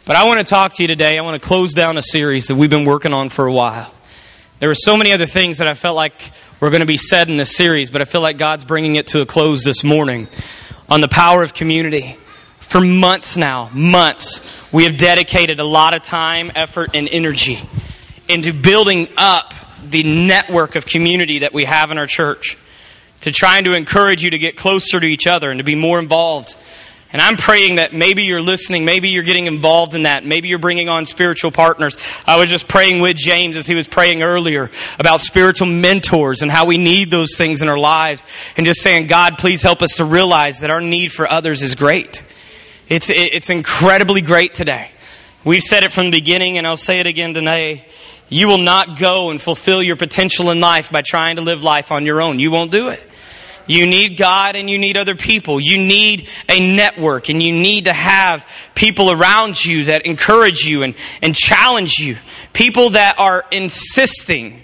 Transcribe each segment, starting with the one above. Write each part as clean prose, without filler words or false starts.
But I want to talk to you today. I want to close down a series that we've been working on for a while. There were so many other things that I felt like were going to be said in this series, but I feel like God's bringing it to a close this morning on the power of community. For months now, we have dedicated a lot of time, effort, and energy into building up the network of community that we have in our church, to trying to encourage you to get closer to each other and to be more involved. And I'm praying that maybe you're listening, maybe you're getting involved in that, maybe you're bringing on spiritual partners. I was just praying with James as he was praying earlier about spiritual mentors and how we need those things in our lives, and just saying, God, please help us to realize that our need for others is great. It's incredibly great today. We've said it from the beginning, and I'll say it again today. You will not go and fulfill your potential in life by trying to live life on your own. You won't do it. You need God and you need other people. You need a network, and you need to have people around you that encourage you and challenge you. People that are insisting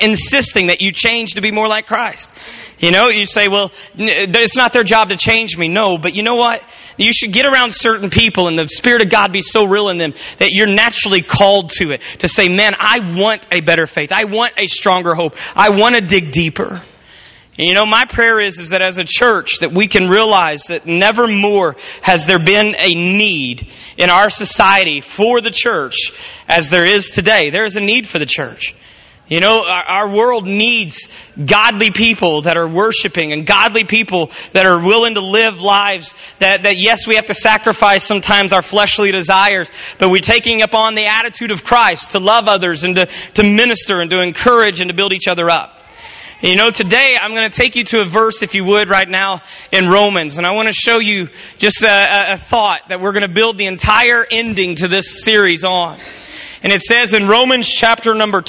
that you change to be more like Christ. You know, you say, well, it's not their job to change me. No, but you know what? You should get around certain people and the Spirit of God be so real in them that you're naturally called to it. To say, man, I want a better faith. I want a stronger hope. I want to dig deeper. And you know, my prayer is that as a church that we can realize that never more has there been a need in our society for the church as there is today. There is a need for the church. You know, our world needs godly people that are worshiping, and godly people that are willing to live lives that yes, we have to sacrifice sometimes our fleshly desires, but we're taking upon the attitude of Christ to love others and to minister and to encourage and to build each other up. You know, today I'm going to take you to a verse, if you would, right now in Romans. And I want to show you just a thought that we're going to build the entire ending to this series on. And it says in Romans chapter number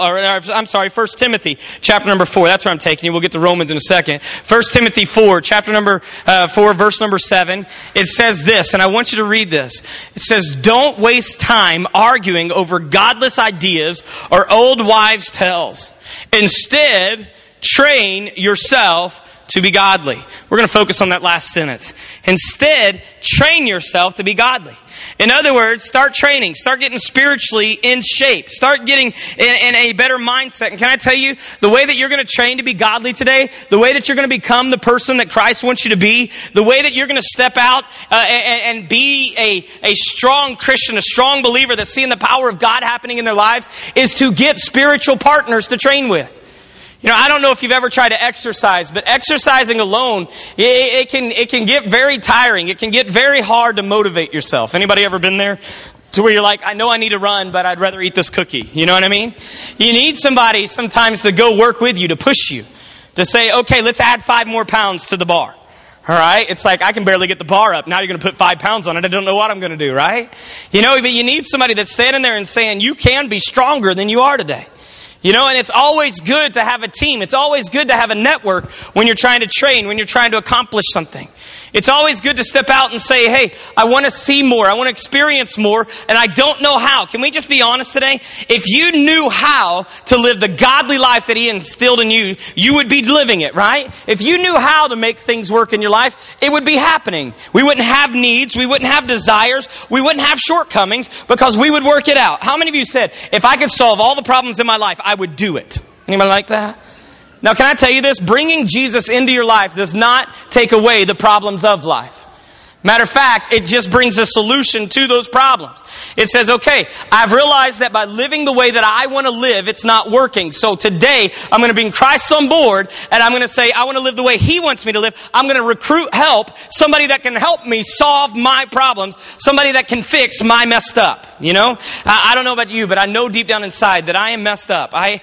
1 Timothy chapter number 4. That's where I'm taking you. We'll get to Romans in a second. 1 Timothy 4, chapter number 4, verse number 7. It says this, and I want you to read this. It says, don't waste time arguing over godless ideas or old wives' tales. Instead, train yourself to be godly. We're going to focus on that last sentence. Instead, train yourself to be godly. In other words, start training. Start getting spiritually in shape. Start getting in a better mindset. And can I tell you, the way that you're going to train to be godly today, the way that you're going to become the person that Christ wants you to be, the way that you're going to step out and be a strong Christian, a strong believer that's seeing the power of God happening in their lives, is to get spiritual partners to train with. You know, I don't know if you've ever tried to exercise, but exercising alone, it can get very tiring. It can get very hard to motivate yourself. Anybody ever been there? To where you're like, I know I need to run, but I'd rather eat this cookie. You know what I mean? You need somebody sometimes to go work with you, to push you, to say, okay, let's add 5 more pounds to the bar. All right? It's like, I can barely get the bar up. Now you're going to put 5 pounds on it. I don't know what I'm going to do, right? You know, but you need somebody that's standing there and saying, you can be stronger than you are today. You know, and it's always good to have a team. It's always good to have a network when you're trying to train, when you're trying to accomplish something. It's always good to step out and say, hey, I want to see more. I want to experience more, and I don't know how. Can we just be honest today? If you knew how to live the godly life that He instilled in you, you would be living it, right? If you knew how to make things work in your life, it would be happening. We wouldn't have needs. We wouldn't have desires. We wouldn't have shortcomings, because we would work it out. How many of you said, if I could solve all the problems in my life, I would do it? Anybody like that? Now, can I tell you this? Bringing Jesus into your life does not take away the problems of life. Matter of fact, it just brings a solution to those problems. It says, okay, I've realized that by living the way that I want to live, it's not working. So today, I'm going to bring Christ on board, and I'm going to say, I want to live the way He wants me to live. I'm going to recruit help, somebody that can help me solve my problems, somebody that can fix my messed up. You know, I don't know about you, but I know deep down inside that I am messed up. I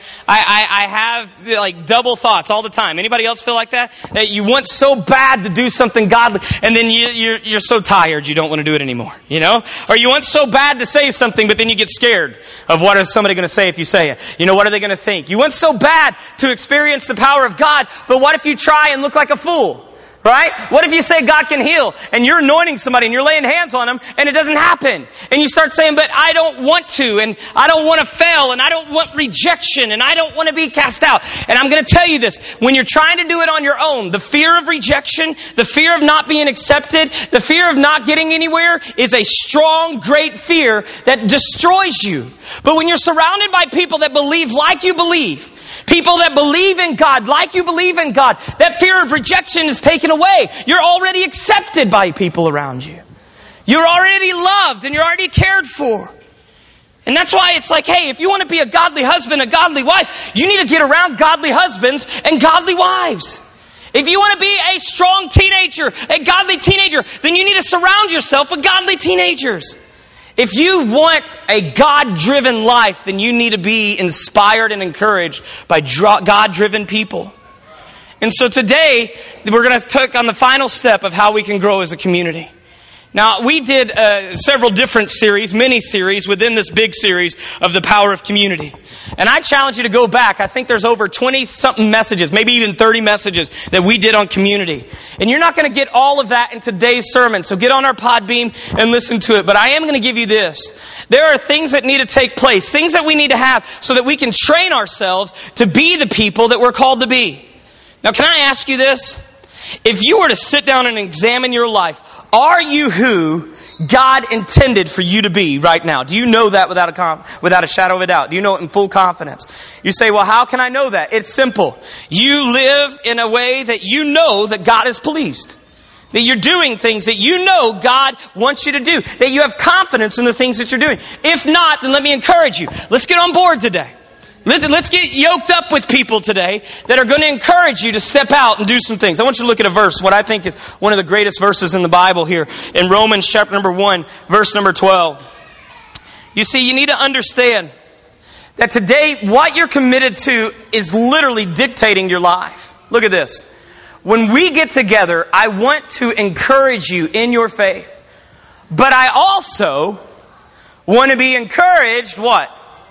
have like double thoughts all the time. Anybody else feel like that? That you want so bad to do something godly, and then you're so tired you don't want to do it anymore, you know? Or you want so bad to say something, but then you get scared of what is somebody going to say if you say it. You know, what are they going to think? You want so bad to experience the power of God, but what if you try and look like a fool? Right? What if you say God can heal and you're anointing somebody and you're laying hands on them and it doesn't happen? And you start saying, but I don't want to, and I don't want to fail, and I don't want rejection, and I don't want to be cast out. And I'm going to tell you this, when you're trying to do it on your own, the fear of rejection, the fear of not being accepted, the fear of not getting anywhere is a strong, great fear that destroys you. But when you're surrounded by people that believe like you believe, people that believe in God like you believe in God, that fear of rejection is taken away. You're already accepted by people around you. You're already loved and you're already cared for. And that's why it's like, hey, if you want to be a godly husband, a godly wife, you need to get around godly husbands and godly wives. If you want to be a strong teenager, a godly teenager, then you need to surround yourself with godly teenagers. If you want a God-driven life, then you need to be inspired and encouraged by God-driven people. And so today, we're going to take on the final step of how we can grow as a community. Now, we did several different series, mini-series, within this big series of the power of community. And I challenge you to go back. I think there's over 20-something messages, maybe even 30 messages that we did on community. And you're not going to get all of that in today's sermon, so get on our Podbeam and listen to it. But I am going to give you this. There are things that need to take place, things that we need to have so that we can train ourselves to be the people that we're called to be. Now, can I ask you this? If you were to sit down and examine your life, are you who God intended for you to be right now? Do you know that without a shadow of a doubt? Do you know it in full confidence? You say, well, how can I know that? It's simple. You live in a way that you know that God is pleased. That you're doing things that you know God wants you to do. That you have confidence in the things that you're doing. If not, then let me encourage you. Let's get on board today. Let's get yoked up with people today that are going to encourage you to step out and do some things. I want you to look at a verse, what I think is one of the greatest verses in the Bible here, in Romans chapter number 1, verse number 12. You see, you need to understand that today what you're committed to is literally dictating your life. Look at this. When we get together, I want to encourage you in your faith. But I also want to be encouraged, what?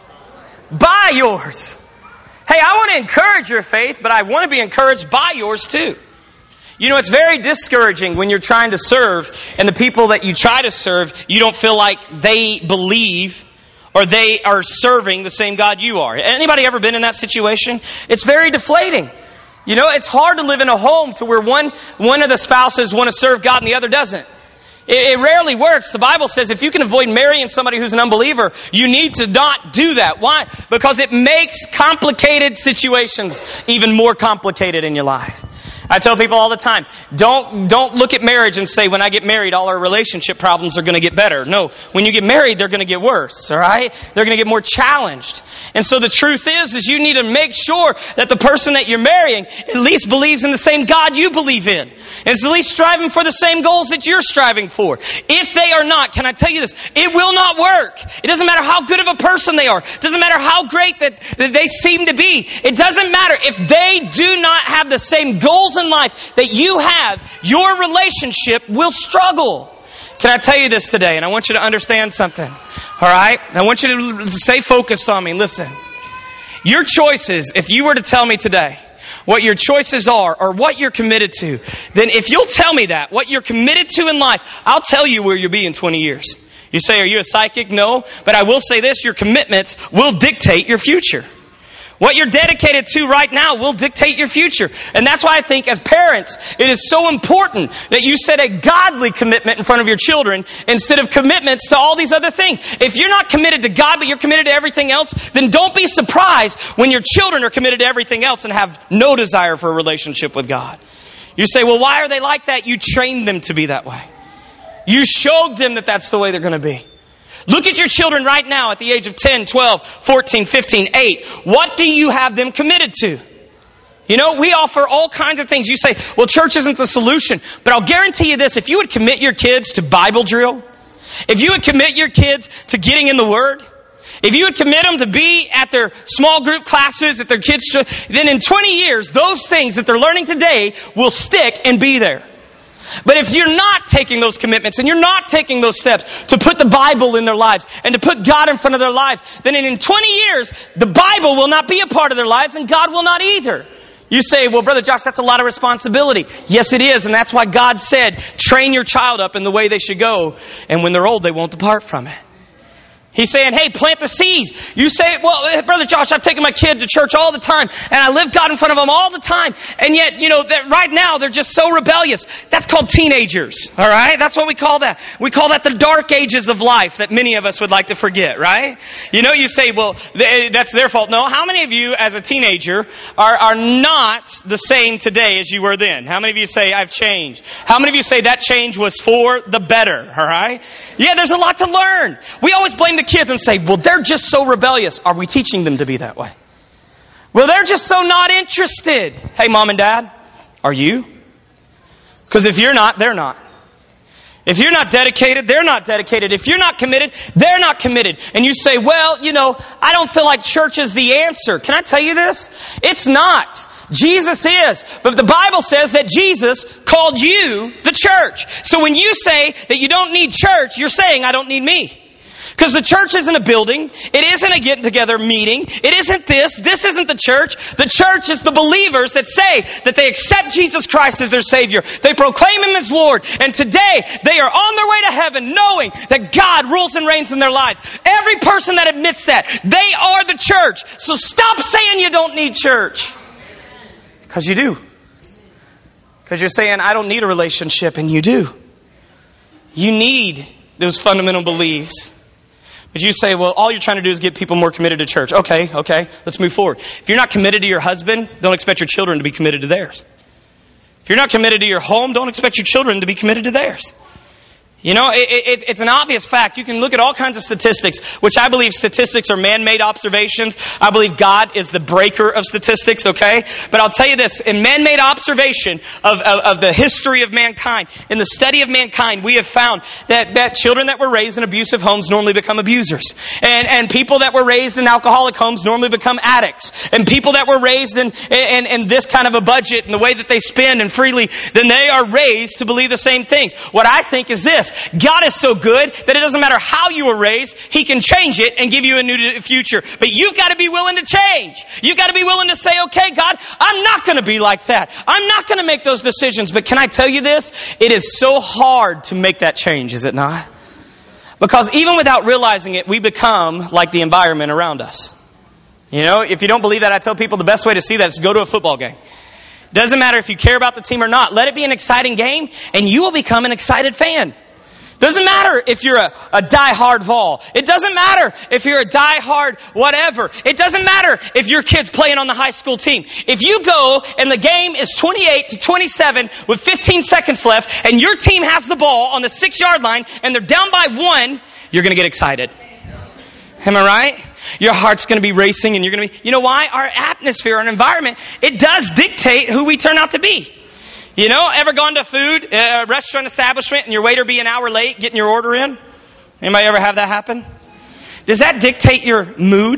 By yours. Hey, I want to encourage your faith, but I want to be encouraged by yours too. You know, it's very discouraging when you're trying to serve and the people that you try to serve, you don't feel like they believe or they are serving the same God you are. Anybody ever been in that situation? It's very deflating. You know, it's hard to live in a home to where one of the spouses want to serve God and the other doesn't. It rarely works. The Bible says if you can avoid marrying somebody who's an unbeliever, you need to not do that. Why? Because it makes complicated situations even more complicated in your life. I tell people all the time, don't look at marriage and say, when I get married, all our relationship problems are going to get better. No, when you get married, they're going to get worse, all right? They're going to get more challenged. And so the truth is you need to make sure that the person that you're marrying at least believes in the same God you believe in. And is at least striving for the same goals that you're striving for. If they are not, can I tell you this? It will not work. It doesn't matter how good of a person they are. It doesn't matter how great that they seem to be. It doesn't matter. If they do not have the same goals in life that you have, your relationship will struggle. Can I tell you this today? And I want you to understand something. All right? I want you to stay focused on me. Listen. Your choices, if you were to tell me today what your choices are or what you're committed to, then if you'll tell me that, what you're committed to in life, I'll tell you where you'll be in 20 years. You say, are you a psychic? No. But I will say this, your commitments will dictate your future. What you're dedicated to right now will dictate your future. And that's why I think as parents, it is so important that you set a godly commitment in front of your children instead of commitments to all these other things. If you're not committed to God, but you're committed to everything else, then don't be surprised when your children are committed to everything else and have no desire for a relationship with God. You say, well, why are they like that? You trained them to be that way. You showed them that that's the way they're going to be. Look at your children right now at the age of 10, 12, 14, 15, 8. What do you have them committed to? You know, we offer all kinds of things. You say, well, church isn't the solution. But I'll guarantee you this. If you would commit your kids to Bible drill, if you would commit your kids to getting in the Word, if you would commit them to be at their small group classes, at their kids, then in 20 years, those things that they're learning today will stick and be there. But if you're not taking those commitments and you're not taking those steps to put the Bible in their lives and to put God in front of their lives, then in 20 years, the Bible will not be a part of their lives and God will not either. You say, well, Brother Josh, that's a lot of responsibility. Yes, it is. And that's why God said, train your child up in the way they should go. And when they're old, they won't depart from it. He's saying, hey, plant the seeds. You say, well, Brother Josh, I've taken my kid to church all the time, and I live God in front of them all the time. And yet, right now, they're just so rebellious. That's called teenagers, all right? That's what we call that. We call that the dark ages of life that many of us would like to forget, right? You say, well, that's their fault. No, how many of you as a teenager are not the same today as you were then? How many of you say, I've changed? How many of you say that change was for the better, all right? Yeah, there's a lot to learn. We always blame the kids and say, well, they're just so rebellious. Are we teaching them to be that way? Well, they're just so not interested. Hey, Mom and Dad, are you? Because if you're not, they're not. If you're not dedicated, they're not dedicated. If you're not committed, they're not committed. And you say, well, I don't feel like church is the answer. Can I tell you this? It's not. Jesus is. But the Bible says that Jesus called you the church. So when you say that you don't need church, you're saying, I don't need me. Because the church isn't a building. It isn't a get-together meeting. It isn't this. This isn't the church. The church is the believers that say that they accept Jesus Christ as their Savior. They proclaim Him as Lord. And today, they are on their way to heaven knowing that God rules and reigns in their lives. Every person that admits that, they are the church. So stop saying you don't need church. Because you do. Because you're saying, I don't need a relationship, and you do. You need those fundamental beliefs. But you say, well, all you're trying to do is get people more committed to church. Okay, let's move forward. If you're not committed to your husband, don't expect your children to be committed to theirs. If you're not committed to your home, don't expect your children to be committed to theirs. It's an obvious fact. You can look at all kinds of statistics, which I believe statistics are man-made observations. I believe God is the breaker of statistics, okay? But I'll tell you this, in man-made observation of the history of mankind, in the study of mankind, we have found that children that were raised in abusive homes normally become abusers. And people that were raised in alcoholic homes normally become addicts. And people that were raised in this kind of a budget and the way that they spend and freely, then they are raised to believe the same things. What I think is this. God is so good that it doesn't matter how you were raised, He can change it and give you a new future. But you've got to be willing to change. You've got to be willing to say, okay, God, I'm not going to be like that. I'm not going to make those decisions. But can I tell you this? It is so hard to make that change, is it not? Because even without realizing it, we become like the environment around us. If you don't believe that, I tell people the best way to see that is to go to a football game. Doesn't matter if you care about the team or not. Let it be an exciting game, and you will become an excited fan. Doesn't matter if you're a die-hard Vol. It doesn't matter if you're a die-hard whatever. It doesn't matter if your kid's playing on the high school team. If you go and the game is 28-27 with 15 seconds left and your team has the ball on the 6-yard line and they're down by 1, you're going to get excited. Am I right? Your heart's going to be racing and you're going to be... You know why? Our atmosphere, our environment, it does dictate who we turn out to be. Ever gone to a restaurant establishment and your waiter be an hour late getting your order in? Anybody ever have that happen? Does that dictate your mood?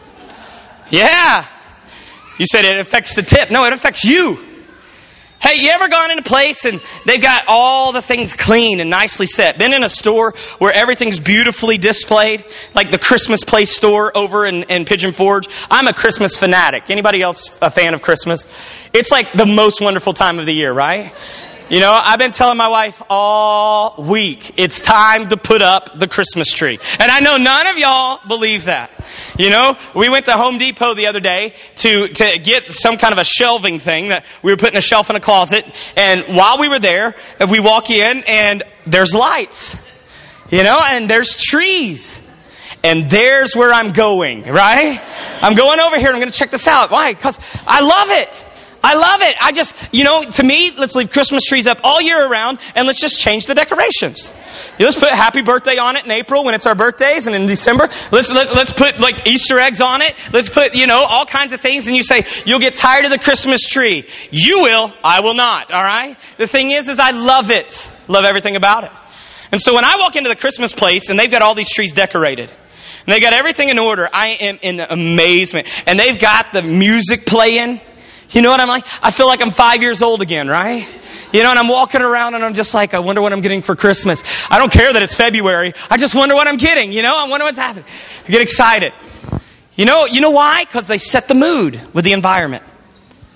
Yeah. You said it affects the tip. No, it affects you. Hey, you ever gone in a place and they've got all the things clean and nicely set? Been in a store where everything's beautifully displayed? Like the Christmas Place store over in Pigeon Forge. I'm a Christmas fanatic. Anybody else a fan of Christmas? It's like the most wonderful time of the year, right? I've been telling my wife all week, it's time to put up the Christmas tree. And I know none of y'all believe that. We went to Home Depot the other day to get some kind of a shelving thing that we were putting a shelf in a closet. And while we were there, we walk in and there's lights, and there's trees. And there's where I'm going, right? I'm going over here and I'm going to check this out. Why? Because I love it. I love it. I just, to me, let's leave Christmas trees up all year around and let's just change the decorations. Let's put happy birthday on it in April when it's our birthdays, and in December, let's put like Easter eggs on it. Let's put, all kinds of things. And you say, you'll get tired of the Christmas tree. You will. I will not. All right. The thing is I love it. Love everything about it. And so when I walk into the Christmas place and they've got all these trees decorated, and they got everything in order, I am in amazement. And they've got the music playing. You know what I'm like? I feel like I'm 5 years old again, right? And I'm walking around and I'm just like, I wonder what I'm getting for Christmas. I don't care that it's February. I just wonder what I'm getting, I wonder what's happening. I get excited. You know why? Because they set the mood with the environment.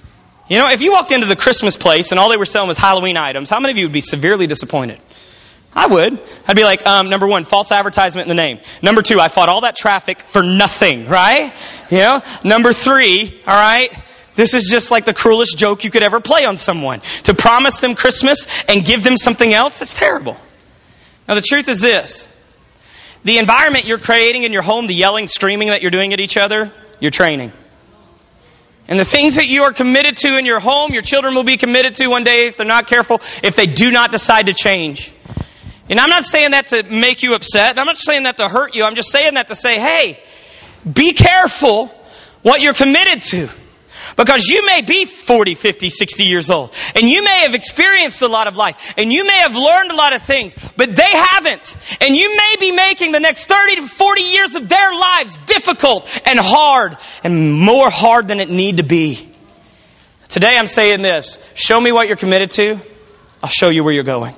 You know, if you walked into the Christmas place and all they were selling was Halloween items, how many of you would be severely disappointed? I would. I'd be like, number one, false advertisement in the name. Number two, I fought all that traffic for nothing, right? You know? Number three, all right, this is just like the cruelest joke you could ever play on someone. To promise them Christmas and give them something else, that's terrible. Now, the truth is this. The environment you're creating in your home, the yelling, screaming that you're doing at each other, you're training. And the things that you are committed to in your home, your children will be committed to one day if they're not careful, if they do not decide to change. And I'm not saying that to make you upset. I'm not saying that to hurt you. I'm just saying that to say, hey, be careful what you're committed to. Because you may be 40, 50, 60 years old. And you may have experienced a lot of life. And you may have learned a lot of things. But they haven't. And you may be making the next 30 to 40 years of their lives difficult and hard. And more hard than it need to be. Today I'm saying this. Show me what you're committed to. I'll show you where you're going.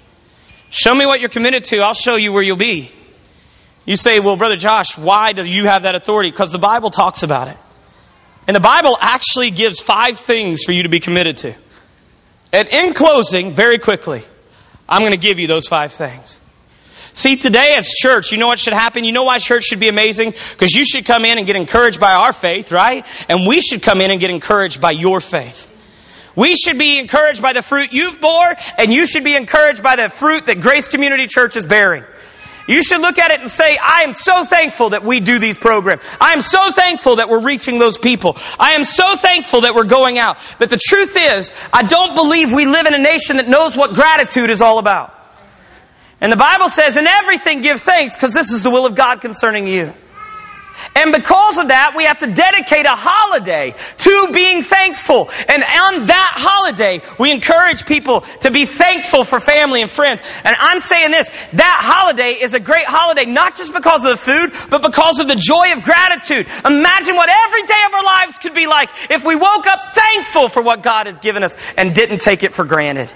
Show me what you're committed to. I'll show you where you'll be. You say, well, Brother Josh, why do you have that authority? Because the Bible talks about it. And the Bible actually gives 5 things for you to be committed to. And in closing, very quickly, I'm going to give you those 5 things. See, today as church, you know what should happen? You know why church should be amazing? Because you should come in and get encouraged by our faith, right? And we should come in and get encouraged by your faith. We should be encouraged by the fruit you've bore, and you should be encouraged by the fruit that Grace Community Church is bearing. You should look at it and say, I am so thankful that we do these programs. I am so thankful that we're reaching those people. I am so thankful that we're going out. But the truth is, I don't believe we live in a nation that knows what gratitude is all about. And the Bible says, in everything give thanks, because this is the will of God concerning you. And because of that, we have to dedicate a holiday to being thankful. And on that holiday, we encourage people to be thankful for family and friends. And I'm saying this, that holiday is a great holiday, not just because of the food, but because of the joy of gratitude. Imagine what every day of our lives could be like if we woke up thankful for what God has given us and didn't take it for granted.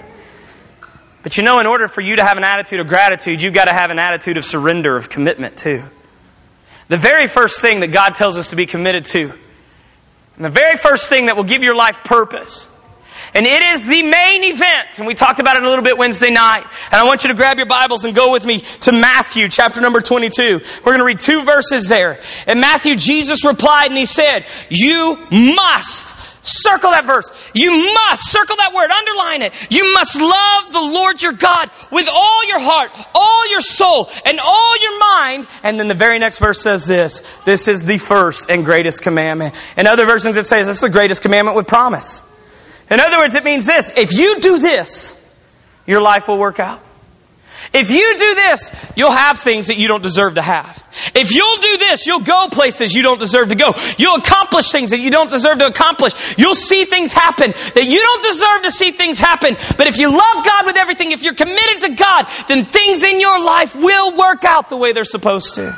But you know, in order for you to have an attitude of gratitude, you've got to have an attitude of surrender, of commitment too. The very first thing that God tells us to be committed to, and the very first thing that will give your life purpose, and it is the main event, and we talked about it a little bit Wednesday night, and I want you to grab your Bibles and go with me to Matthew chapter number 22. We're going to read 2 verses there. In Matthew, Jesus replied and He said, you must, circle that verse, you must, circle that word, underline it, you must love the Lord your God with all your heart, all your soul, and all your mind. And then the very next verse says this is the first and greatest commandment. In other versions it says this is the greatest commandment with promise. In other words, it means this, if you do this, your life will work out. If you do this, you'll have things that you don't deserve to have. If you'll do this, you'll go places you don't deserve to go. You'll accomplish things that you don't deserve to accomplish. You'll see things happen that you don't deserve to see things happen. But if you love God with everything, if you're committed to God, then things in your life will work out the way they're supposed to.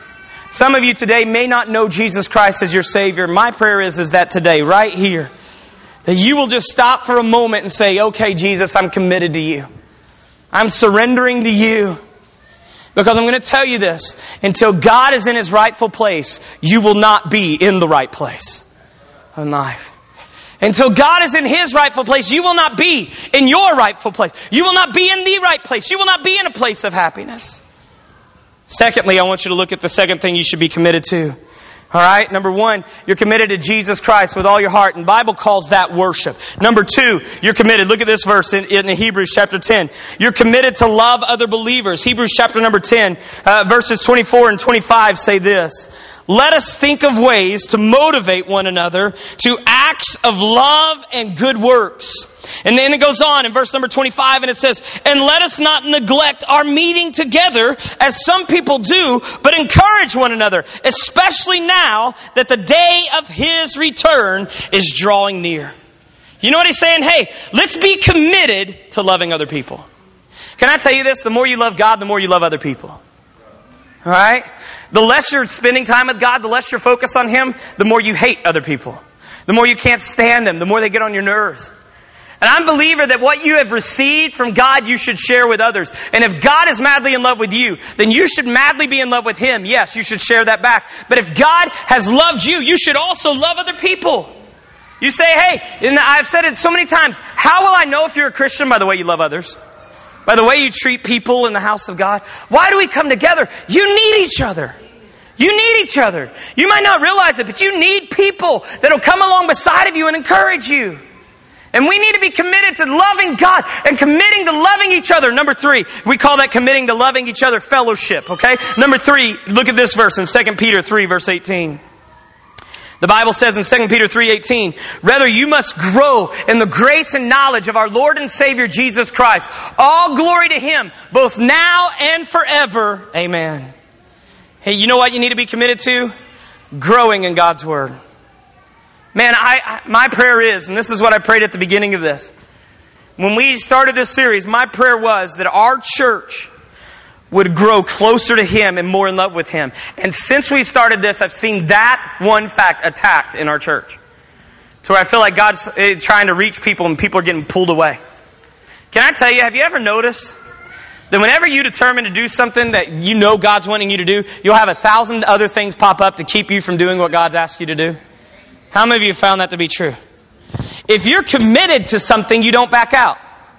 Some of you today may not know Jesus Christ as your Savior. My prayer is that today, right here, that you will just stop for a moment and say, okay, Jesus, I'm committed to you. I'm surrendering to you. Because I'm going to tell you this, until God is in His rightful place, you will not be in the right place in life. Until God is in His rightful place, you will not be in your rightful place. You will not be in the right place. You will not be in a place of happiness. Secondly, I want you to look at the second thing you should be committed to. All right, number 1, you're committed to Jesus Christ with all your heart. And the Bible calls that worship. Number 2, you're committed. Look at this verse in Hebrews chapter 10. You're committed to love other believers. Hebrews chapter number 10, verses 24 and 25 say this. Let us think of ways to motivate one another to acts of love and good works. And then it goes on in verse number 25 and it says, and let us not neglect our meeting together as some people do, but encourage one another, especially now that the day of His return is drawing near. You know what He's saying? Hey, let's be committed to loving other people. Can I tell you this? The more you love God, the more you love other people. All right? The less you're spending time with God, the less you're focused on Him, the more you hate other people. The more you can't stand them, the more they get on your nerves. And I'm a believer that what you have received from God, you should share with others. And if God is madly in love with you, then you should madly be in love with Him. Yes, you should share that back. But if God has loved you, you should also love other people. You say, hey, and I've said it so many times, how will I know if you're a Christian? By the way you love others. By the way you treat people in the house of God. Why do we come together? You need each other. You need each other. You might not realize it, but you need people that will come along beside of you and encourage you. And we need to be committed to loving God and committing to loving each other. Number 3, we call that committing to loving each other fellowship, okay? Number 3, look at this verse in 2 Peter 3, verse 18. The Bible says in 2 Peter 3:18, rather you must grow in the grace and knowledge of our Lord and Savior Jesus Christ. All glory to Him, both now and forever. Amen. Hey, you know what you need to be committed to? Growing in God's Word. Man, my prayer is, and this is what I prayed at the beginning of this. When we started this series, my prayer was that our church would grow closer to Him and more in love with Him. And since we've started this, I've seen that one fact attacked in our church. To where I feel like God's trying to reach people and people are getting pulled away. Can I tell you, have you ever noticed that whenever you determine to do something that you know God's wanting you to do, you'll have 1,000 other things pop up to keep you from doing what God's asked you to do? How many of you have found that to be true? If you're committed to something, you don't back out.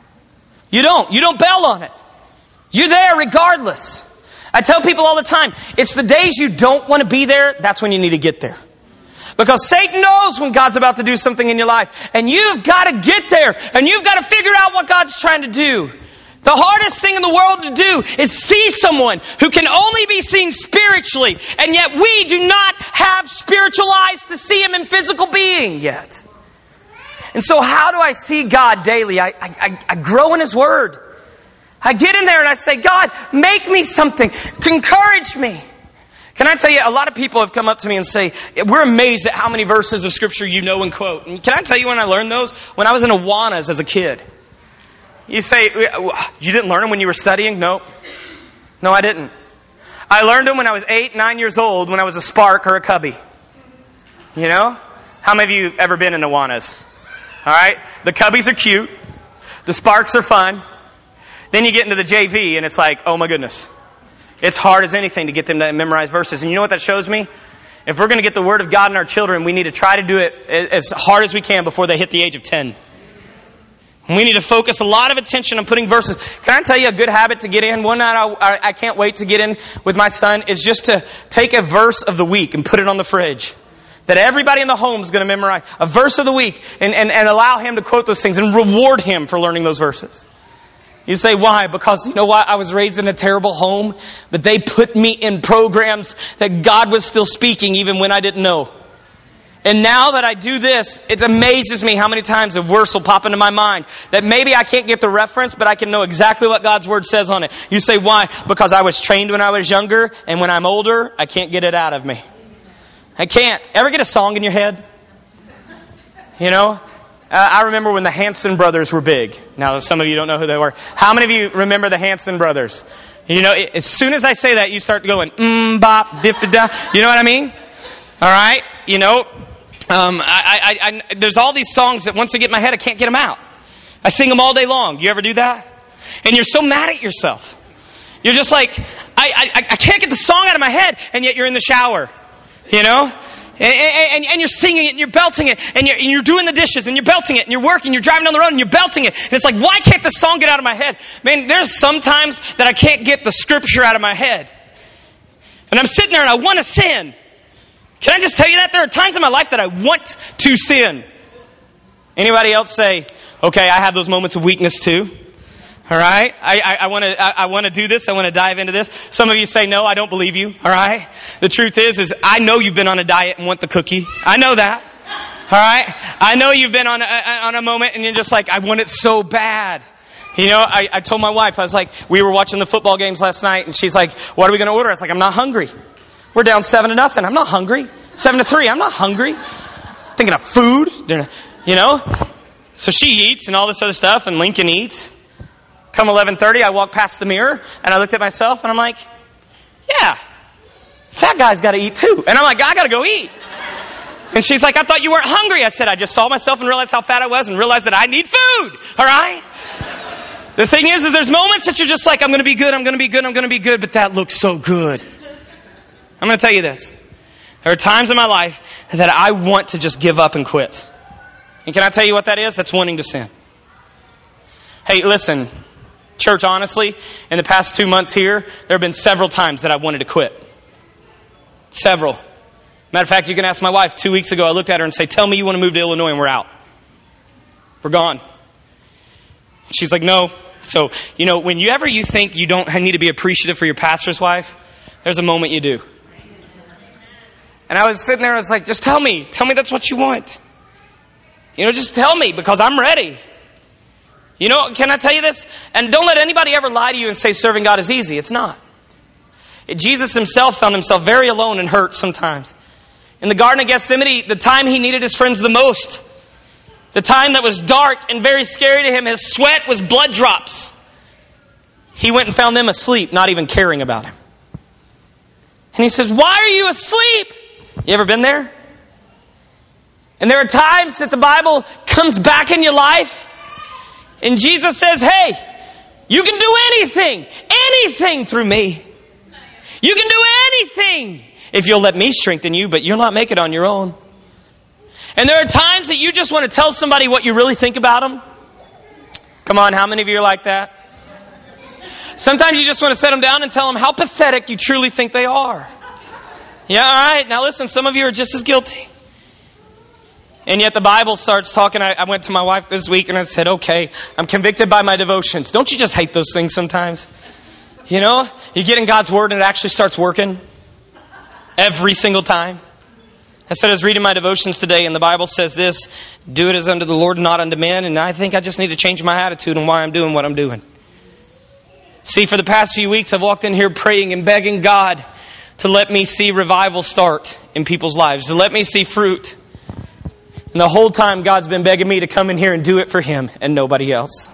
You don't bail on it. You're there regardless. I tell people all the time, it's the days you don't want to be there, that's when you need to get there. Because Satan knows when God's about to do something in your life. And you've got to get there. And you've got to figure out what God's trying to do. The hardest thing in the world to do is see someone who can only be seen spiritually. And yet we do not have spiritual eyes to see Him in physical being yet. And so how do I see God daily? I grow in His Word. I get in there and I say, God, make me something. Encourage me. Can I tell you, a lot of people have come up to me and say, we're amazed at how many verses of Scripture you know and quote. And can I tell you when I learned those? When I was in Awanas as a kid. You say, you didn't learn them when you were studying? No, I didn't. I learned them when I was 8, 9 years old, when I was a Spark or a Cubby. You know? How many of you have ever been in Awanas? All right? The Cubbies are cute. The Sparks are fun. Then you get into the JV and it's like, oh my goodness. It's hard as anything to get them to memorize verses. And you know what that shows me? If we're going to get the Word of God in our children, we need to try to do it as hard as we can before they hit the age of 10. We need to focus a lot of attention on putting verses. Can I tell you a good habit to get in? One night I can't wait to get in with my son is just to take a verse of the week and put it on the fridge. That everybody in the home is going to memorize a verse of the week and allow him to quote those things and reward him for learning those verses. You say, why? Because you know what? I was raised in a terrible home, but they put me in programs that God was still speaking even when I didn't know. And now that I do this, it amazes me how many times a verse will pop into my mind that maybe I can't get the reference, but I can know exactly what God's Word says on it. You say, why? Because I was trained when I was younger, and when I'm older, I can't get it out of me. I can't. Ever get a song in your head? You know? I remember when the Hanson brothers were big. Now, some of you don't know who they were. How many of you remember the Hanson brothers? You know, as soon as I say that, you start going, bop, dip, da. You know what I mean? All right? You know, there's all these songs that once they get in my head, I can't get them out. I sing them all day long. You ever do that? And you're so mad at yourself. You're just like, I can't get the song out of my head, and yet you're in the shower. You know? And you're singing it, and you're belting it, and you're doing the dishes, and you're belting it, and you're working, you're driving down the road, and you're belting it. And it's like, why can't the song get out of my head? Man, there's sometimes that I can't get the Scripture out of my head. And I'm sitting there, and I want to sin. Can I just tell you that? There are times in my life that I want to sin. Anybody else say, okay, I have those moments of weakness too. All right? I want to do this. I want to dive into this. Some of you say, no, I don't believe you. All right? The truth is I know you've been on a diet and want the cookie. I know that. All right? I know you've been on a moment and you're just like, I want it so bad. You know, I told my wife, I was like, we were watching the football games last night and she's like, what are we going to order? I was like, I'm not hungry. We're down 7-0. I'm not hungry. 7-3. I'm not hungry. Thinking of food. You know? So she eats and all this other stuff and Lincoln eats. Come 11:30, I walk past the mirror and I looked at myself and I'm like, yeah, fat guy's got to eat too. And I'm like, I got to go eat. And she's like, I thought you weren't hungry. I said, I just saw myself and realized how fat I was and realized that I need food. All right? The thing is there's moments that you're just like, I'm going to be good, I'm going to be good, I'm going to be good, but that looks so good. I'm going to tell you this. There are times in my life that I want to just give up and quit. And can I tell you what that is? That's wanting to sin. Hey, listen, church, honestly, in the past 2 months here, there have been several times that I wanted to quit. Several. Matter of fact, you can ask my wife. 2 weeks ago, I looked at her and said, tell me you want to move to Illinois and we're out. We're gone. She's like, no. So, whenever you think you don't need to be appreciative for your pastor's wife, there's a moment you do. And I was sitting there, I was like, just tell me that's what you want. Just tell me, because I'm ready. Can I tell you this? And don't let anybody ever lie to you and say serving God is easy. It's not. Jesus himself found himself very alone and hurt sometimes. In the Garden of Gethsemane, the time he needed his friends the most, the time that was dark and very scary to him, his sweat was blood drops. He went and found them asleep, not even caring about him. And he says, why are you asleep? You ever been there? And there are times that the Bible comes back in your life and Jesus says, hey, you can do anything through me. You can do anything if you'll let me strengthen you, but you'll not make it on your own. And there are times that you just want to tell somebody what you really think about them. Come on, how many of you are like that? Sometimes you just want to set them down and tell them how pathetic you truly think they are. Yeah, all right. Now listen, some of you are just as guilty. And yet the Bible starts talking. I went to my wife this week and I said, okay, I'm convicted by my devotions. Don't you just hate those things sometimes? You get in God's word and it actually starts working every single time. I said I was reading my devotions today and the Bible says this, do it as unto the Lord, not unto men. And I think I just need to change my attitude on why I'm doing what I'm doing. See, for the past few weeks, I've walked in here praying and begging God to let me see revival start in people's lives, to let me see fruit. And the whole time, God's been begging me to come in here and do it for Him and nobody else.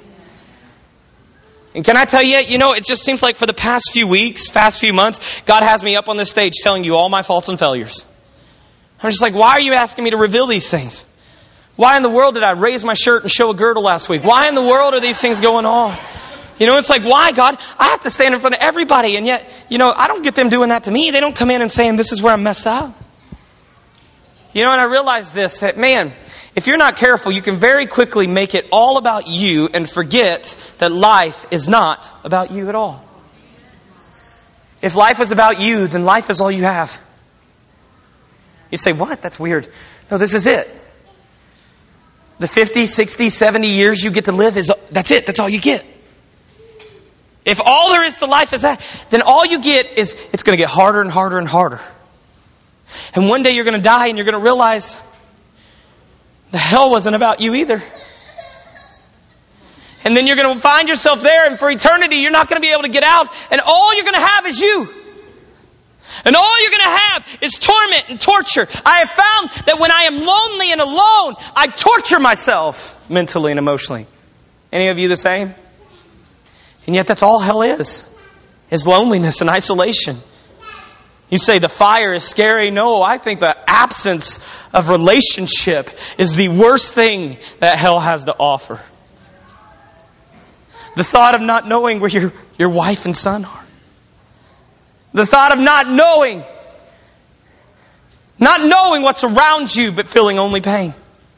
And can I tell you, it just seems like for the past few weeks, past few months, God has me up on this stage telling you all my faults and failures. I'm just like, why are you asking me to reveal these things? Why in the world did I raise my shirt and show a girdle last week? Why in the world are these things going on? It's like, why, God? I have to stand in front of everybody. And yet, I don't get them doing that to me. They don't come in and saying, this is where I'm messed up. And I realized this, that man, if you're not careful, you can very quickly make it all about you and forget that life is not about you at all. If life is about you, then life is all you have. You say, what? That's weird. No, this is it. The 50, 60, 70 years you get to live, that's it. That's all you get. If all there is to life is that, then all you get is it's going to get harder and harder and harder. And one day you're going to die and you're going to realize the hell wasn't about you either. And then you're going to find yourself there, and for eternity you're not going to be able to get out, and all you're going to have is you. And all you're going to have is torment and torture. I have found that when I am lonely and alone, I torture myself mentally and emotionally. Any of you the same? And yet that's all hell is loneliness and isolation. You say the fire is scary. No, I think the absence of relationship is the worst thing that hell has to offer. The thought of not knowing where your wife and son are. The thought of not knowing what's around you but feeling only pain.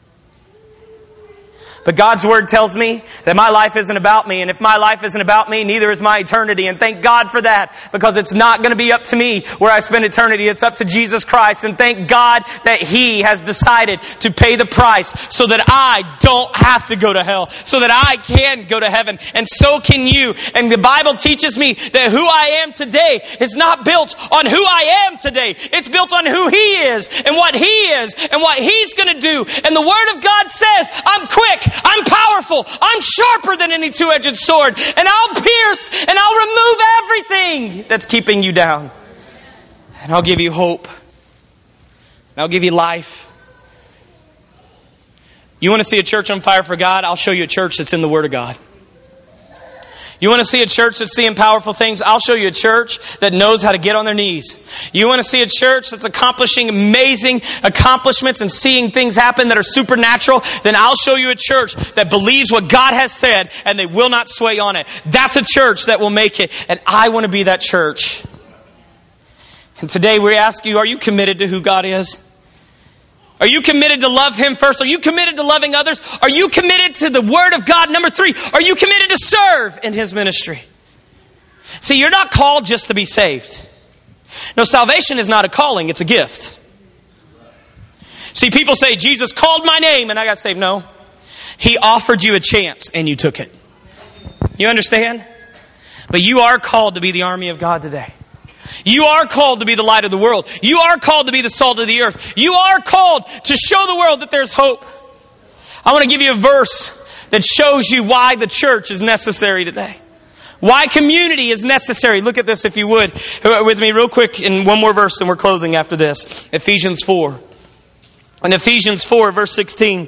But God's Word tells me that my life isn't about me. And if my life isn't about me, neither is my eternity. And thank God for that, because it's not going to be up to me where I spend eternity. It's up to Jesus Christ. And thank God that He has decided to pay the price so that I don't have to go to hell, so that I can go to heaven. And so can you. And the Bible teaches me that who I am today is not built on who I am today. It's built on who He is and what He's going to do. And the Word of God says, I'm quick, I'm powerful, I'm sharper than any two-edged sword, and I'll pierce and I'll remove everything that's keeping you down. And I'll give you hope. And I'll give you life. You want to see a church on fire for God? I'll show you a church that's in the Word of God. You want to see a church that's seeing powerful things? I'll show you a church that knows how to get on their knees. You want to see a church that's accomplishing amazing accomplishments and seeing things happen that are supernatural? Then I'll show you a church that believes what God has said and they will not sway on it. That's a church that will make it. And I want to be that church. And today we ask you, are you committed to who God is? Are you committed to love Him first? Are you committed to loving others? Are you committed to the Word of God? Number 3, are you committed to serve in His ministry? See, you're not called just to be saved. No, salvation is not a calling, it's a gift. See, people say, Jesus called my name and I got saved. No. He offered you a chance and you took it. You understand? But you are called to be the army of God today. You are called to be the light of the world. You are called to be the salt of the earth. You are called to show the world that there's hope. I want to give you a verse that shows you why the church is necessary today. Why community is necessary. Look at this if you would. With me real quick in one more verse and we're closing after this. Ephesians 4. In Ephesians 4 verse 16.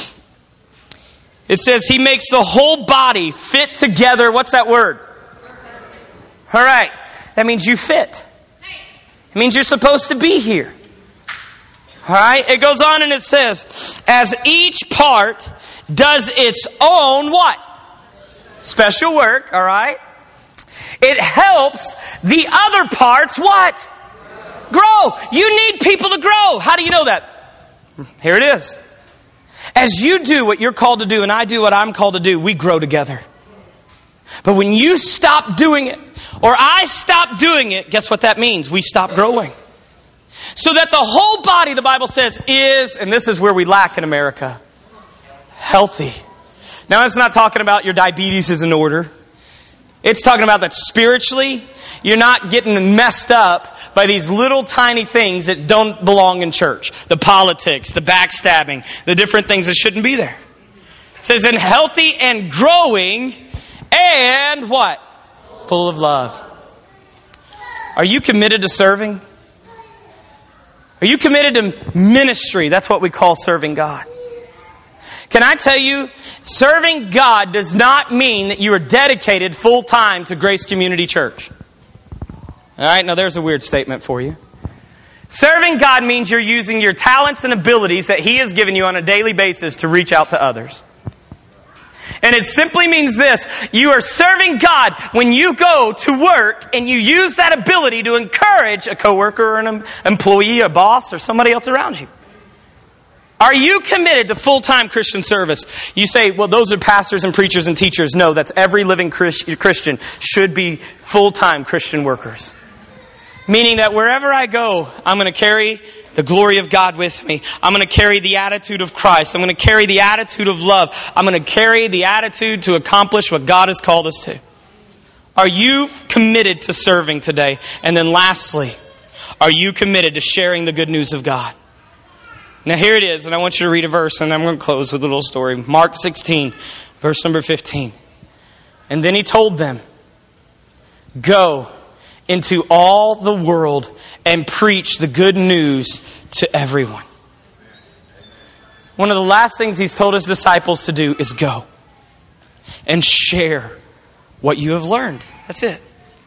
It says He makes the whole body fit together. What's that word? All right. That means you fit. It means you're supposed to be here. All right. It goes on and it says, as each part does its own what? Special work. All right. It helps the other parts what? Grow. You need people to grow. How do you know that? Here it is. As you do what you're called to do and I do what I'm called to do, we grow together. But when you stop doing it, or I stop doing it, guess what that means? We stop growing. So that the whole body, the Bible says, is, and this is where we lack in America, healthy. Now, it's not talking about your diabetes is in order. It's talking about that spiritually, you're not getting messed up by these little tiny things that don't belong in church. The politics, the backstabbing, the different things that shouldn't be there. It says, and healthy and growing and what? Full of love. Are you committed to serving? Are you committed to ministry? That's what we call serving God. Can I tell you, serving God does not mean that you are dedicated full time to Grace Community Church. All right, now there's a weird statement for you. Serving God means you're using your talents and abilities that He has given you on a daily basis to reach out to others. And it simply means this. You are serving God when you go to work and you use that ability to encourage a coworker or an employee, a boss, or somebody else around you. Are you committed to full-time Christian service? You say, well, those are pastors and preachers and teachers. No, that's every living Christian should be full-time Christian workers. Meaning that wherever I go, I'm going to carry the glory of God with me. I'm going to carry the attitude of Christ. I'm going to carry the attitude of love. I'm going to carry the attitude to accomplish what God has called us to. Are you committed to serving today? And then lastly, are you committed to sharing the good news of God? Now here it is, and I want you to read a verse, and I'm going to close with a little story. Mark 16, verse number 15. And then He told them, go into all the world and preach the good news to everyone. One of the last things He's told His disciples to do is go and share what you have learned. That's it.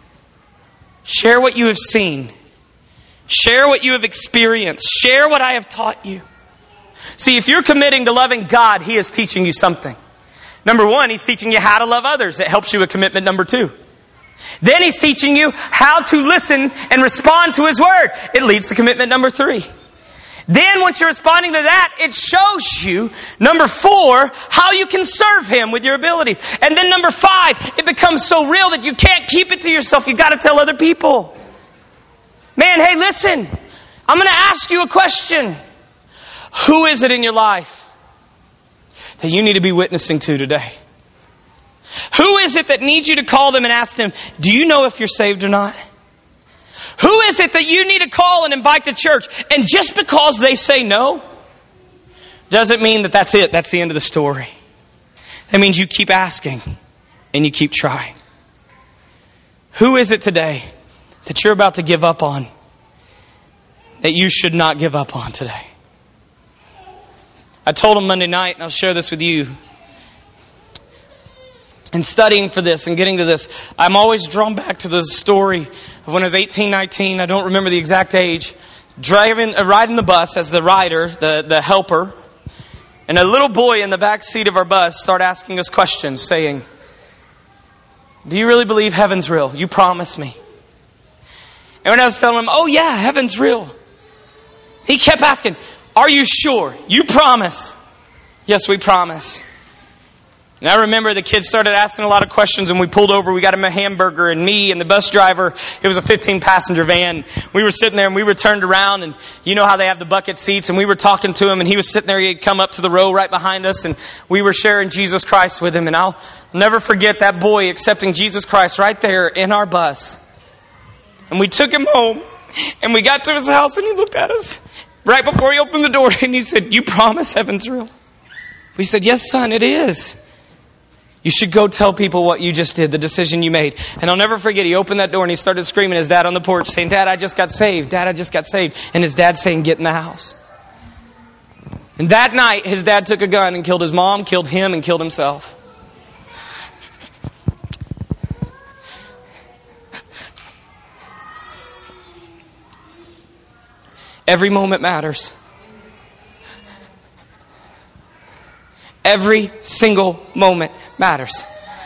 Share what you have seen. Share what you have experienced. Share what I have taught you. See, if you're committing to loving God, He is teaching you something. Number 1, He's teaching you how to love others. It helps you with commitment number 2. Then He's teaching you how to listen and respond to His Word. It leads to commitment number 3. Then once you're responding to that, it shows you, number 4, how you can serve Him with your abilities. And then number 5, it becomes so real that you can't keep it to yourself. You've got to tell other people. Man, hey, listen. I'm going to ask you a question. Who is it in your life that you need to be witnessing to today? Who is it that needs you to call them and ask them, do you know if you're saved or not? Who is it that you need to call and invite to church? And just because they say no, doesn't mean that that's it. That's the end of the story. That means you keep asking and you keep trying. Who is it today that you're about to give up on that you should not give up on today? I told them Monday night, and I'll share this with you. In studying for this and getting to this, I'm always drawn back to the story of when I was 18, 19. I don't remember the exact age. Riding the bus as the rider, the helper. And a little boy in the back seat of our bus started asking us questions, saying, do you really believe heaven's real? You promised me. And when I was telling him, oh yeah, heaven's real. He kept asking, Are you sure? You promise? Yes, we promise. And I remember the kids started asking a lot of questions, and we pulled over. We got him a hamburger, and me and the bus driver, it was a 15-passenger van. We were sitting there, and we were turned around, and you know how they have the bucket seats, and we were talking to him, and he was sitting there. He had come up to the row right behind us, and we were sharing Jesus Christ with him. And I'll never forget that boy accepting Jesus Christ right there in our bus. And we took him home, and we got to his house, and he looked at us right before he opened the door, and he said, "You promise heaven's real?" We said, "Yes, son, it is. You should go tell people what you just did, the decision you made." And I'll never forget, he opened that door and he started screaming at his dad on the porch, saying, "Dad, I just got saved. Dad, I just got saved." And his dad saying, "Get in the house." And that night, his dad took a gun and killed his mom, killed him, and killed himself. Every moment matters. Every single moment matters.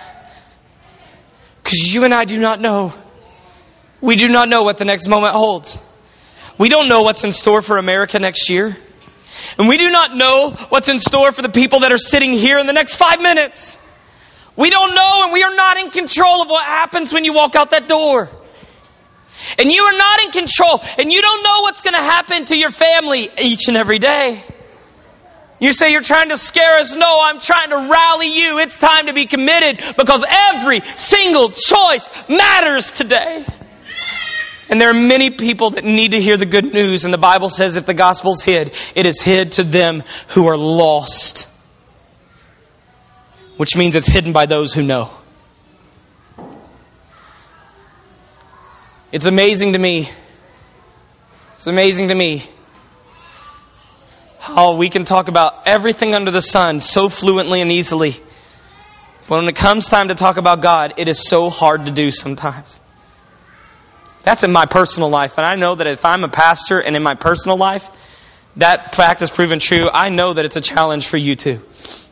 Because you and I do not know. We do not know what the next moment holds. We don't know what's in store for America next year. And we do not know what's in store for the people that are sitting here in the next 5 minutes. We don't know, and we are not in control of what happens when you walk out that door. And you are not in control, and you don't know what's going to happen to your family each and every day. You say you're trying to scare us. No, I'm trying to rally you. It's time to be committed, because every single choice matters today. And there are many people that need to hear the good news. And the Bible says if the gospel's hid, it is hid to them who are lost. Which means it's hidden by those who know. It's amazing to me. It's amazing to me how we can talk about everything under the sun so fluently and easily. But when it comes time to talk about God, it is so hard to do sometimes. That's in my personal life. And I know that if I'm a pastor and in my personal life, that fact is proven true. I know that it's a challenge for you too.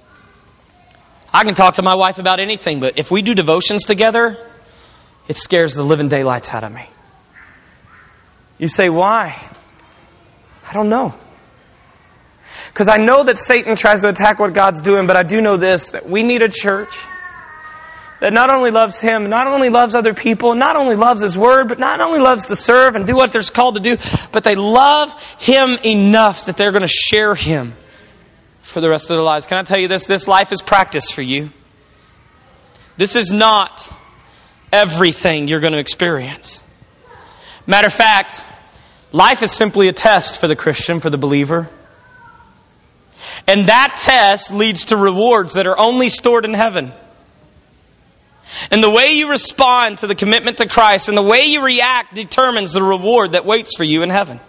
I can talk to my wife about anything, but if we do devotions together, it scares the living daylights out of me. You say, why? I don't know. Because I know that Satan tries to attack what God's doing, but I do know this, that we need a church that not only loves Him, not only loves other people, not only loves His Word, but not only loves to serve and do what they're called to do, but they love Him enough that they're going to share Him for the rest of their lives. Can I tell you this? This life is practice for you. This is not everything you're going to experience. Matter of fact, life is simply a test for the Christian, for the believer. And that test leads to rewards that are only stored in heaven. And the way you respond to the commitment to Christ and the way you react determines the reward that waits for you in heaven.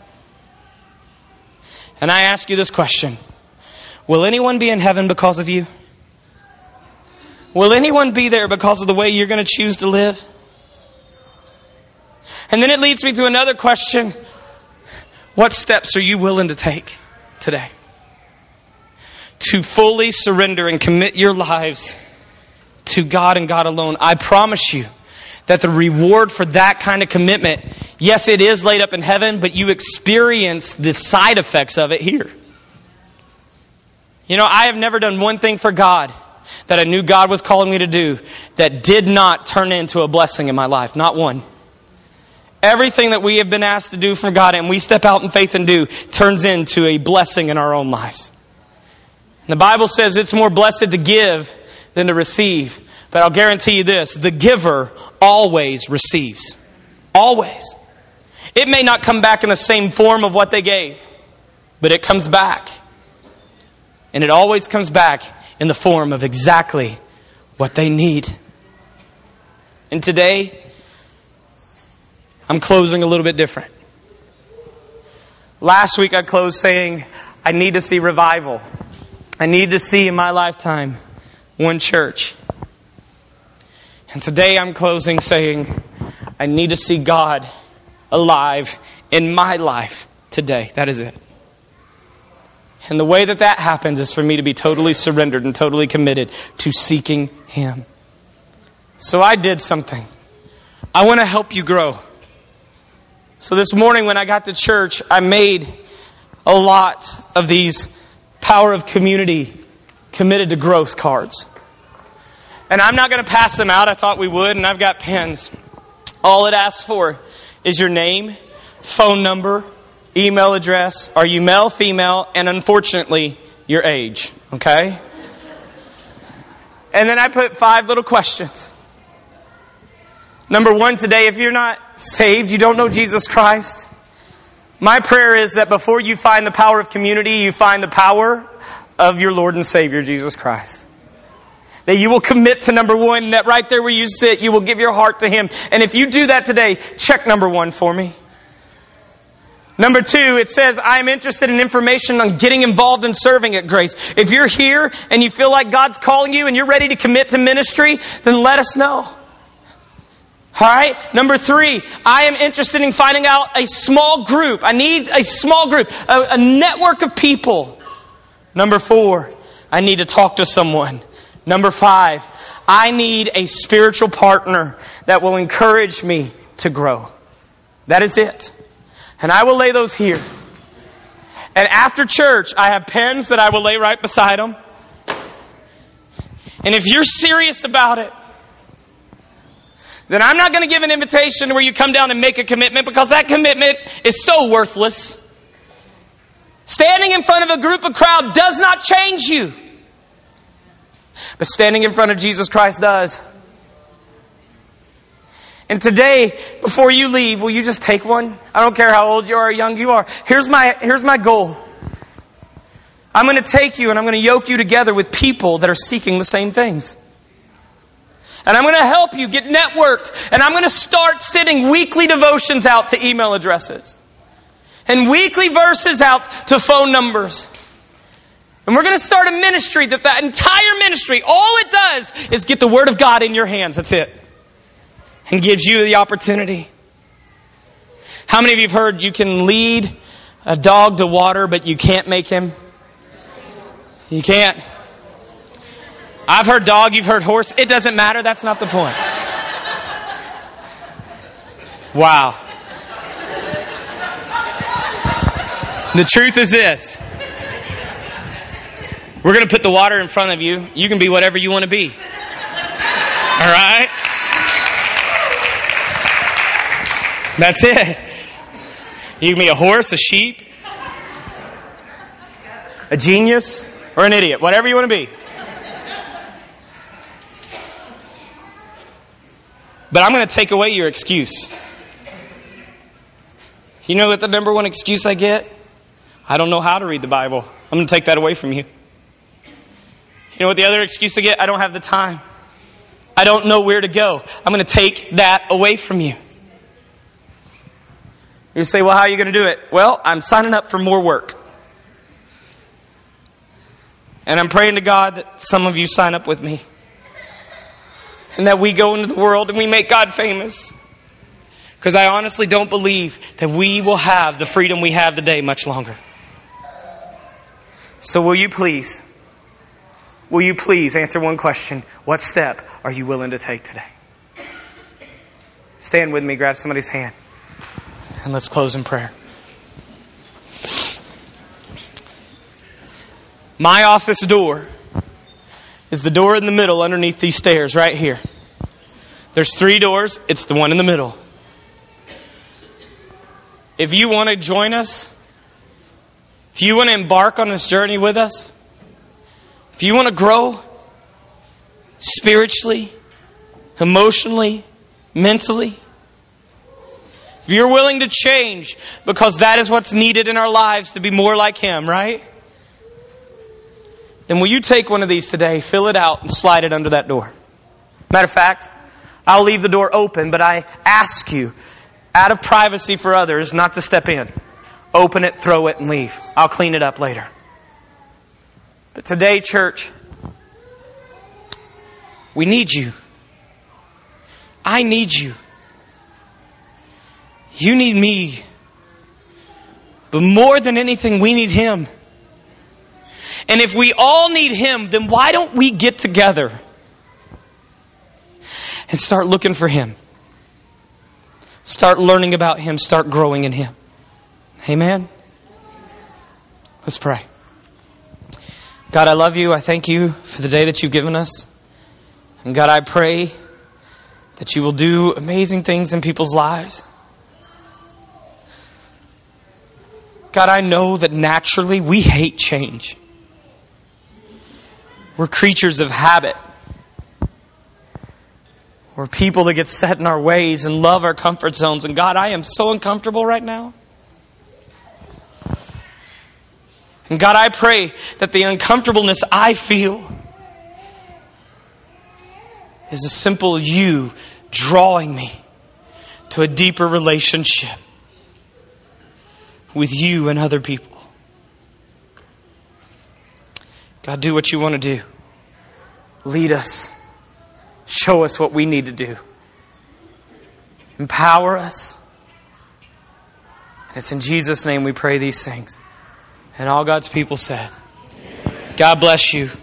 And I ask you this question. Will anyone be in heaven because of you? Will anyone be there because of the way you're going to choose to live? And then it leads me to another question. What steps are you willing to take today to fully surrender and commit your lives to God and God alone? I promise you that the reward for that kind of commitment, yes, it is laid up in heaven, but you experience the side effects of it here. You know, I have never done one thing for God that I knew God was calling me to do that did not turn into a blessing in my life. Not one. Everything that we have been asked to do for God and we step out in faith and do turns into a blessing in our own lives. And the Bible says it's more blessed to give than to receive. But I'll guarantee you this, the giver always receives. Always. It may not come back in the same form of what they gave, but it comes back. And it always comes back in the form of exactly what they need. And today, I'm closing a little bit different. Last week I closed saying, I need to see revival. I need to see in my lifetime one church. And today I'm closing saying, I need to see God alive in my life today. That is it. And the way that that happens is for me to be totally surrendered and totally committed to seeking Him. So I did something. I want to help you grow. So this morning when I got to church, I made a lot of these Power of Community Committed to Growth cards. And I'm not going to pass them out. I thought we would, and I've got pens. All it asks for is your name, phone number, email address, are you male, female, and unfortunately, your age. Okay? And then I put 5 little questions. Number 1 today, if you're not saved, you don't know Jesus Christ, my prayer is that before you find the power of community, you find the power of your Lord and Savior, Jesus Christ. That you will commit to number 1, and that right there where you sit, you will give your heart to Him. And if you do that today, check number 1 for me. Number 2, it says, I am interested in information on getting involved in serving at Grace. If you're here and you feel like God's calling you and you're ready to commit to ministry, then let us know. All right? Number 3, I am interested in finding out a small group. I need a small group, a network of people. Number 4, I need to talk to someone. Number 5, I need a spiritual partner that will encourage me to grow. That is it. And I will lay those here. And after church, I have pens that I will lay right beside them. And if you're serious about it, then I'm not going to give an invitation where you come down and make a commitment, because that commitment is so worthless. Standing in front of a group of crowd does not change you. But standing in front of Jesus Christ does. And today, before you leave, will you just take one? I don't care how old you are or young you are. Here's my goal. I'm going to take you and I'm going to yoke you together with people that are seeking the same things. And I'm going to help you get networked. And I'm going to start sending weekly devotions out to email addresses. And weekly verses out to phone numbers. And we're going to start a ministry that entire ministry, all it does is get the Word of God in your hands. That's it. And gives you the opportunity. How many of you have heard you can lead a dog to water, but you can't make him? You can't. I've heard dog, you've heard horse. It doesn't matter. That's not the point. Wow. The truth is this. We're going to put the water in front of you. You can be whatever you want to be. All right? That's it. You can be a horse, a sheep, a genius, or an idiot. Whatever you want to be. But I'm going to take away your excuse. You know what the number 1 excuse I get? I don't know how to read the Bible. I'm going to take that away from you. You know what the other excuse I get? I don't have the time. I don't know where to go. I'm going to take that away from you. You say, well, how are you going to do it? Well, I'm signing up for more work. And I'm praying to God that some of you sign up with me. And that we go into the world and we make God famous. Because I honestly don't believe that we will have the freedom we have today much longer. So will you please answer one question? What step are you willing to take today? Stand with me, grab somebody's hand. And let's close in prayer. My office door is the door in the middle underneath these stairs right here. There's 3 doors. It's the one in the middle. If you want to join us, if you want to embark on this journey with us, if you want to grow spiritually, emotionally, mentally, if you're willing to change, because that is what's needed in our lives to be more like Him, right? Then will you take one of these today, fill it out, and slide it under that door? Matter of fact, I'll leave the door open, but I ask you, out of privacy for others, not to step in. Open it, throw it, and leave. I'll clean it up later. But today, church, we need you. I need you. You need me. But more than anything, we need Him. And if we all need Him, then why don't we get together and start looking for Him? Start learning about Him. Start growing in Him. Amen? Let's pray. God, I love you. I thank you for the day that you've given us. And God, I pray that you will do amazing things in people's lives. God, I know that naturally we hate change. We're creatures of habit. We're people that get set in our ways and love our comfort zones. And God, I am so uncomfortable right now. And God, I pray that the uncomfortableness I feel is a simple you drawing me to a deeper relationship with you and other people. God, do what you want to do. Lead us. Show us what we need to do. Empower us. And it's in Jesus' name we pray these things. And all God's people said, God bless you.